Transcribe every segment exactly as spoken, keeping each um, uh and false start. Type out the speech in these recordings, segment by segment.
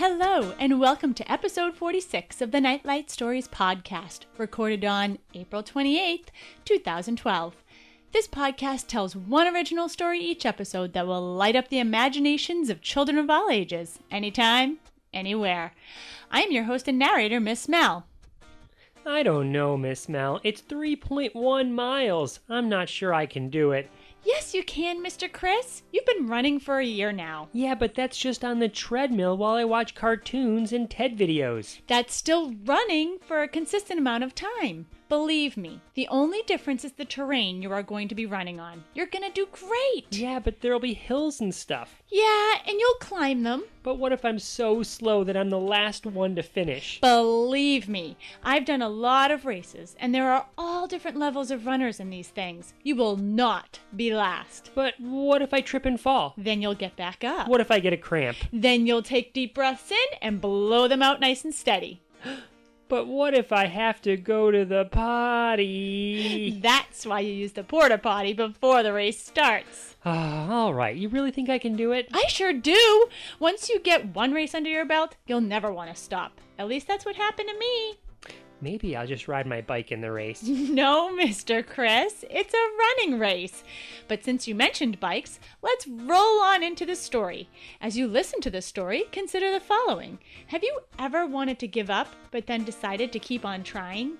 Hello, and welcome to episode forty-six of the Nightlight Stories podcast, recorded on April twenty-eighth, twenty twelve. This podcast tells one original story each episode that will light up the imaginations of children of all ages, anytime, anywhere. I am your host and narrator, Miss Mel. I don't know, Miss Mel. It's three point one miles. I'm not sure I can do it. Yes, you can, Mister Chris. You've been running for a year now. Yeah, but that's just on the treadmill while I watch cartoons and TED videos. That's still running for a consistent amount of time. Believe me, the only difference is the terrain you are going to be running on. You're going to do great. Yeah, but there'll be hills and stuff. Yeah, and you'll climb them. But what if I'm so slow that I'm the last one to finish? Believe me, I've done a lot of races, and there are all different levels of runners in these things. You will not be last. But what if I trip and fall? Then you'll get back up. What if I get a cramp? Then you'll take deep breaths in and blow them out nice and steady. But what if I have to go to the potty? That's why you use the porta potty before the race starts. Ah, all right. You really think I can do it? I sure do. Once you get one race under your belt, you'll never want to stop. At least that's what happened to me. Maybe I'll just ride my bike in the race. No, Mister Chris. It's a running race. But since you mentioned bikes, let's roll on into the story. As you listen to the story, consider the following. Have you ever wanted to give up, but then decided to keep on trying?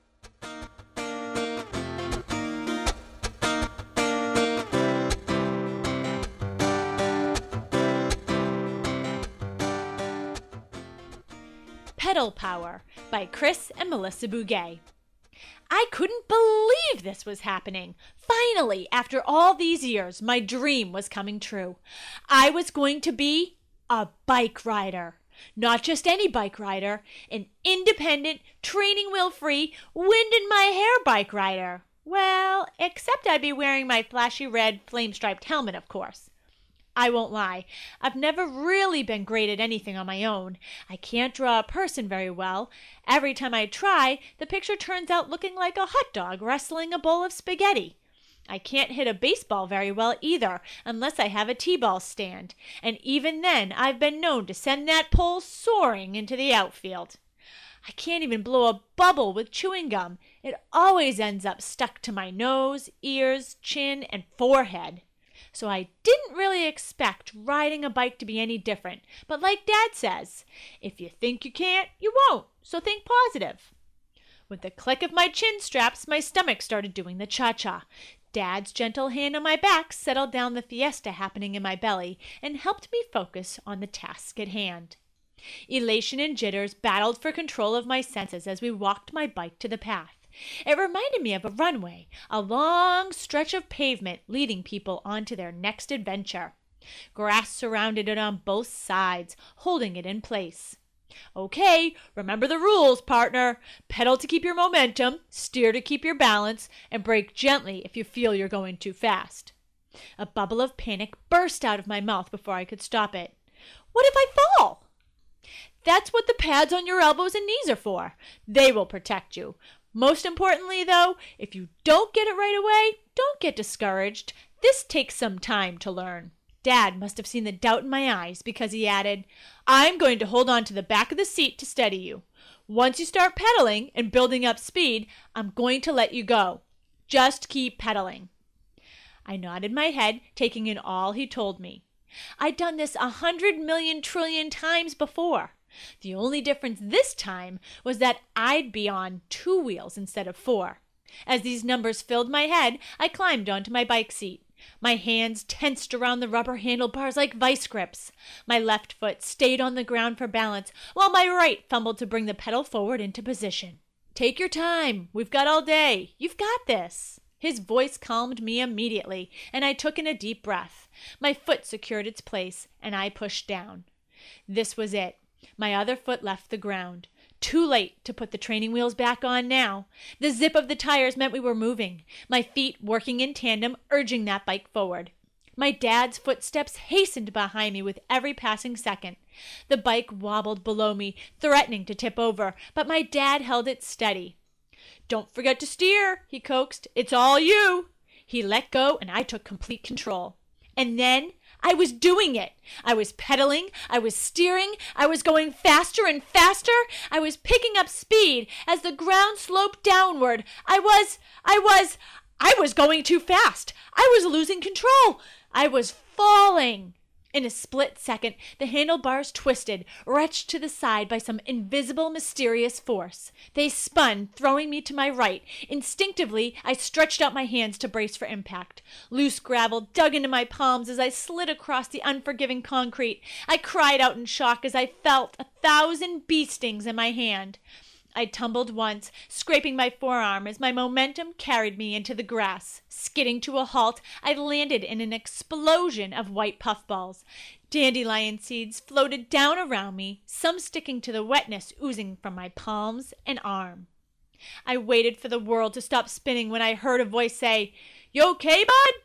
Pedal Power by Chris and Melissa Bugay. I couldn't believe this was happening. Finally, after all these years, my dream was coming true. I was going to be a bike rider. Not just any bike rider, an independent, training wheel-free, wind-in-my-hair bike rider. Well, except I'd be wearing my flashy red flame-striped helmet, of course. I won't lie, I've never really been great at anything on my own. I can't draw a person very well. Every time I try, the picture turns out looking like a hot dog wrestling a bowl of spaghetti. I can't hit a baseball very well either, unless I have a t-ball stand. And even then, I've been known to send that pole soaring into the outfield. I can't even blow a bubble with chewing gum. It always ends up stuck to my nose, ears, chin, and forehead. So I didn't really expect riding a bike to be any different. But like Dad says, if you think you can't, you won't. So think positive. With the click of my chin straps, my stomach started doing the cha-cha. Dad's gentle hand on my back settled down the fiesta happening in my belly and helped me focus on the task at hand. Elation and jitters battled for control of my senses as we walked my bike to the path. It reminded me of a runway, a long stretch of pavement leading people on to their next adventure. Grass surrounded it on both sides, holding it in place. Okay, remember the rules, partner. Pedal to keep your momentum, steer to keep your balance, and brake gently if you feel you're going too fast. A bubble of panic burst out of my mouth before I could stop it. What if I fall? That's what the pads on your elbows and knees are for. They will protect you. Most importantly, though, if you don't get it right away, don't get discouraged. This takes some time to learn. Dad must have seen the doubt in my eyes because he added, I'm going to hold on to the back of the seat to steady you. Once you start pedaling and building up speed, I'm going to let you go. Just keep pedaling. I nodded my head, taking in all he told me. I'd done this a hundred million trillion times before. The only difference this time was that I'd be on two wheels instead of four. As these numbers filled my head, I climbed onto my bike seat. My hands tensed around the rubber handlebars like vice grips. My left foot stayed on the ground for balance, while my right fumbled to bring the pedal forward into position. Take your time. We've got all day. You've got this. His voice calmed me immediately, and I took in a deep breath. My foot secured its place, and I pushed down. This was it. My other foot left the ground. Too late to put the training wheels back on now. The zip of the tires meant we were moving, my feet working in tandem, urging that bike forward. My dad's footsteps hastened behind me with every passing second. The bike wobbled below me, threatening to tip over, but my dad held it steady. Don't forget to steer, he coaxed. It's all you. He let go, and I took complete control. And then I was doing it. I was pedaling. I was steering. I was going faster and faster. I was picking up speed as the ground sloped downward. I was, I was, I was going too fast. I was losing control. I was falling. In a split second, the handlebars twisted, wrenched to the side by some invisible, mysterious force. They spun, throwing me to my right. Instinctively, I stretched out my hands to brace for impact. Loose gravel dug into my palms as I slid across the unforgiving concrete. I cried out in shock as I felt a thousand bee stings in my hand. I tumbled once, scraping my forearm as my momentum carried me into the grass. Skidding to a halt, I landed in an explosion of white puffballs. Dandelion seeds floated down around me, some sticking to the wetness oozing from my palms and arm. I waited for the world to stop spinning when I heard a voice say, "You okay, bud?"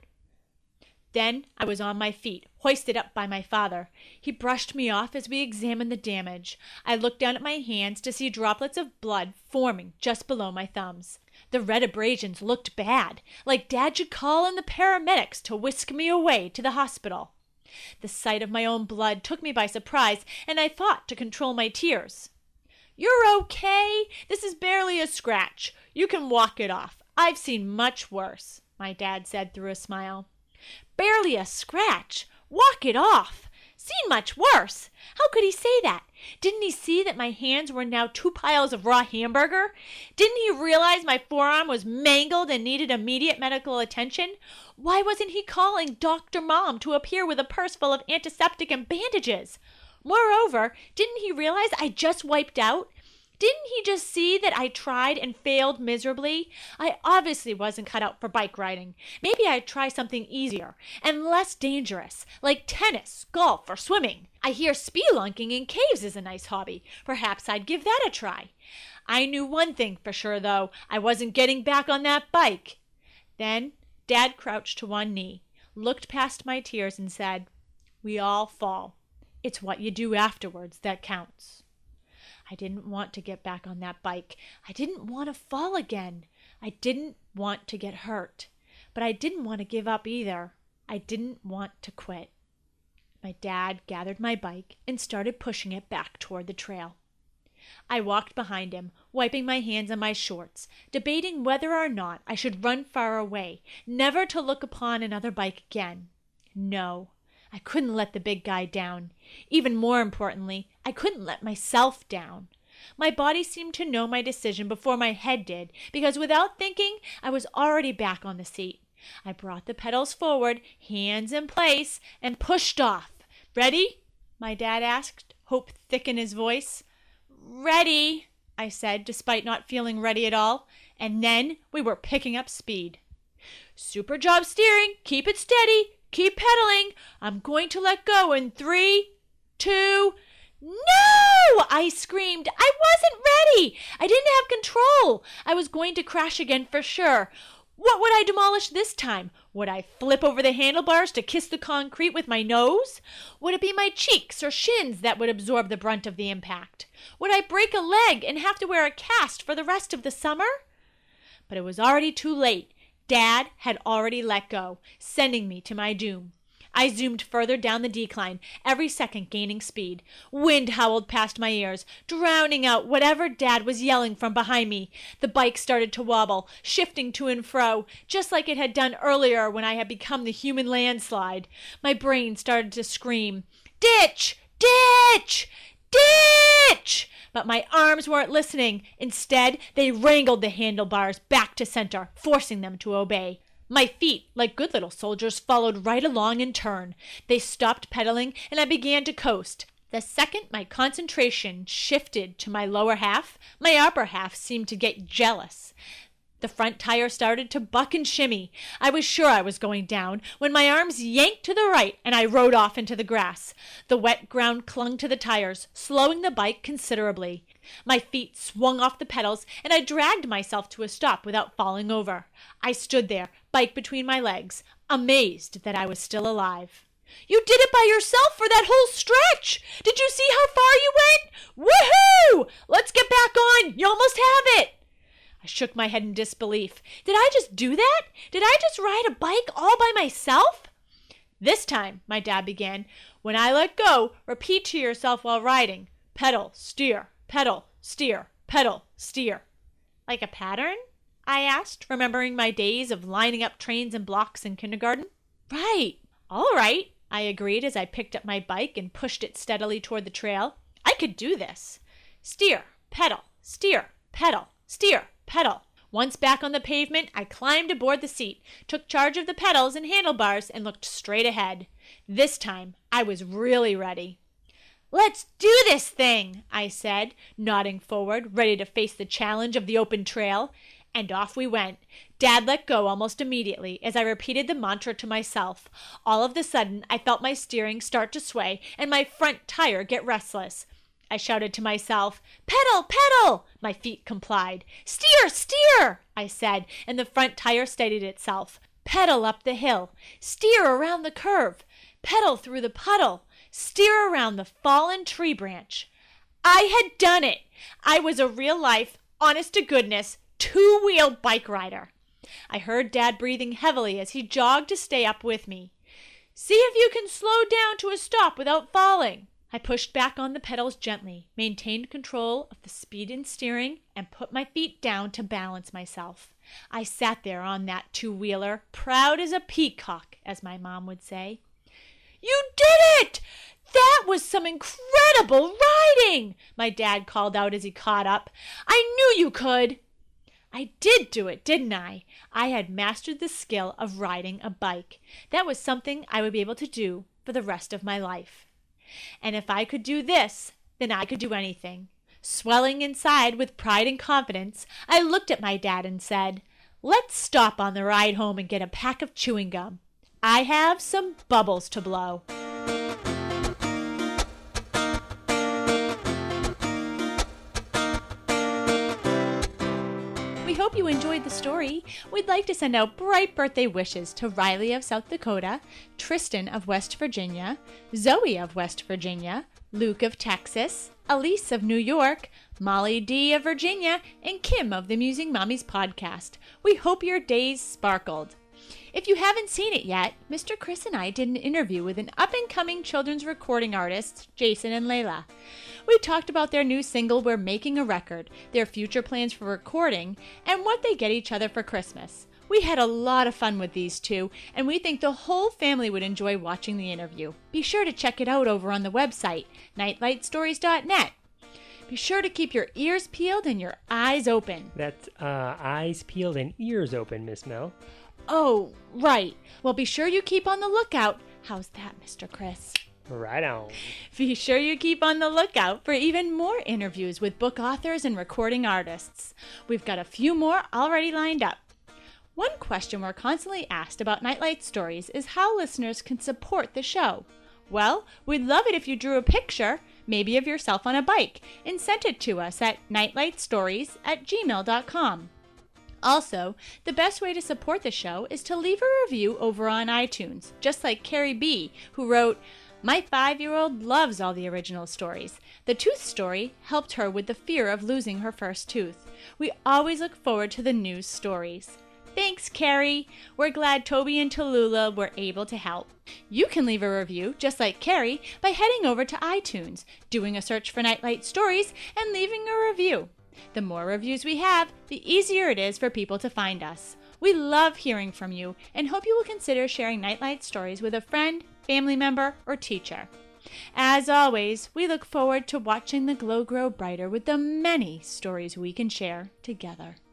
Then I was on my feet, hoisted up by my father. He brushed me off as we examined the damage. I looked down at my hands to see droplets of blood forming just below my thumbs. The red abrasions looked bad, like Dad should call in the paramedics to whisk me away to the hospital. The sight of my own blood took me by surprise, and I fought to control my tears. "You're okay. This is barely a scratch. You can walk it off. I've seen much worse," my dad said through a smile. Barely a scratch. Walk it off. Seen much worse. How could he say that? Didn't he see that my hands were now two piles of raw hamburger? Didn't he realize my forearm was mangled and needed immediate medical attention? Why wasn't he calling Doctor Mom to appear with a purse full of antiseptic and bandages? Moreover, didn't he realize I just wiped out? Didn't he just see that I tried and failed miserably? I obviously wasn't cut out for bike riding. Maybe I'd try something easier and less dangerous, like tennis, golf, or swimming. I hear spelunking in caves is a nice hobby. Perhaps I'd give that a try. I knew one thing for sure, though. I wasn't getting back on that bike. Then Dad crouched to one knee, looked past my tears, and said, "We all fall. It's what you do afterwards that counts." I didn't want to get back on that bike. I didn't want to fall again. I didn't want to get hurt. But I didn't want to give up either. I didn't want to quit. My dad gathered my bike and started pushing it back toward the trail. I walked behind him, wiping my hands on my shorts, debating whether or not I should run far away, never to look upon another bike again. No. I couldn't let the big guy down. Even more importantly, I couldn't let myself down. My body seemed to know my decision before my head did, because without thinking, I was already back on the seat. I brought the pedals forward, hands in place, and pushed off. "Ready?" my dad asked, hope thick in his voice. "Ready," I said, despite not feeling ready at all. And then we were picking up speed. "Super job steering. Keep it steady. Keep pedaling. I'm going to let go in three, two, no!" I screamed. I wasn't ready. I didn't have control. I was going to crash again for sure. What would I demolish this time? Would I flip over the handlebars to kiss the concrete with my nose? Would it be my cheeks or shins that would absorb the brunt of the impact? Would I break a leg and have to wear a cast for the rest of the summer? But it was already too late. Dad had already let go, sending me to my doom. I zoomed further down the decline, every second gaining speed. Wind howled past my ears, drowning out whatever Dad was yelling from behind me. The bike started to wobble, shifting to and fro, just like it had done earlier when I had become the human landslide. My brain started to scream, "Ditch! Ditch! Ditch!" But my arms weren't listening. Instead, they wrangled the handlebars back to center, forcing them to obey. My feet, like good little soldiers, followed right along in turn. They stopped pedaling, and I began to coast. The second my concentration shifted to my lower half, my upper half seemed to get jealous. The front tire started to buck and shimmy. I was sure I was going down when my arms yanked to the right and I rode off into the grass. The wet ground clung to the tires, slowing the bike considerably. My feet swung off the pedals and I dragged myself to a stop without falling over. I stood there, bike between my legs, amazed that I was still alive. "You did it by yourself for that whole stretch! Did you see how far you went? Woohoo! Let's get back on! You almost have it!" I shook my head in disbelief. Did I just do that? Did I just ride a bike all by myself? This time, my dad began, when I let go, repeat to yourself while riding, pedal, steer, pedal, steer, pedal, steer. Like a pattern? I asked, remembering my days of lining up trains and blocks in kindergarten. Right. All right, I agreed as I picked up my bike and pushed it steadily toward the trail. I could do this. Steer, pedal, steer, pedal, steer, pedal. Once back on the pavement, I climbed aboard the seat, took charge of the pedals and handlebars, and looked straight ahead. This time, I was really ready. Let's do this thing, I said, nodding forward, ready to face the challenge of the open trail. And off we went. Dad let go almost immediately as I repeated the mantra to myself. All of a sudden, I felt my steering start to sway and my front tire get restless. I shouted to myself, pedal, pedal! My feet complied. Steer, steer! I said, and the front tire steadied itself. Pedal up the hill. Steer around the curve. Pedal through the puddle. Steer around the fallen tree branch. I had done it. I was a real-life, honest-to-goodness, two-wheel bike rider. I heard Dad breathing heavily as he jogged to stay up with me. See if you can slow down to a stop without falling. I pushed back on the pedals gently, maintained control of the speed and steering, and put my feet down to balance myself. I sat there on that two-wheeler, proud as a peacock, as my mom would say. You did it! That was some incredible riding! My dad called out as he caught up. I knew you could! I did do it, didn't I? I had mastered the skill of riding a bike. That was something I would be able to do for the rest of my life. And if I could do this, then I could do anything. Swelling inside with pride and confidence, I looked at my dad and said, Let's stop on the ride home and get a pack of chewing gum. I have some bubbles to blow. We hope you enjoyed the story. We'd like to send out bright birthday wishes to Riley of South Dakota, Tristan of West Virginia, Zoe of West Virginia, Luke of Texas, Elise of New York, Molly D. of Virginia, and Kim of the Musing Mommies podcast. We hope your days sparkled. If you haven't seen it yet, Mister Chris and I did an interview with an up-and-coming children's recording artists, Jason and Layla. We talked about their new single, We're Making a Record, their future plans for recording, and what they get each other for Christmas. We had a lot of fun with these two, and we think the whole family would enjoy watching the interview. Be sure to check it out over on the website, nightlight stories dot net. Be sure to keep your ears peeled and your eyes open. That's uh, eyes peeled and ears open, Miss Mel. Oh, right. Well, be sure you keep on the lookout. How's that, Mister Chris? Right on. Be sure you keep on the lookout for even more interviews with book authors and recording artists. We've got a few more already lined up. One question we're constantly asked about Nightlight Stories is how listeners can support the show. Well, we'd love it if you drew a picture, maybe of yourself on a bike, and sent it to us at nightlightstories at gmail dot com. Also, the best way to support the show is to leave a review over on iTunes, just like Carrie B., who wrote, My five-year-old loves all the original stories. The tooth story helped her with the fear of losing her first tooth. We always look forward to the new stories. Thanks, Carrie. We're glad Toby and Tallulah were able to help. You can leave a review, just like Carrie, by heading over to iTunes, doing a search for Nightlight Stories, and leaving a review. The more reviews we have, the easier it is for people to find us. We love hearing from you and hope you will consider sharing Nightlight Stories with a friend, family member, or teacher. As always, we look forward to watching the glow grow brighter with the many stories we can share together.